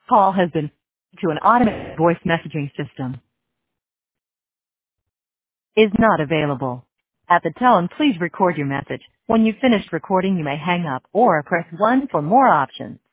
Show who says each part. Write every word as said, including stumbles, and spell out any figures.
Speaker 1: Call has been to an automated voice messaging system. Is not available. At the tone, please record your message. When you've finished recording, you may hang up or press one for more options.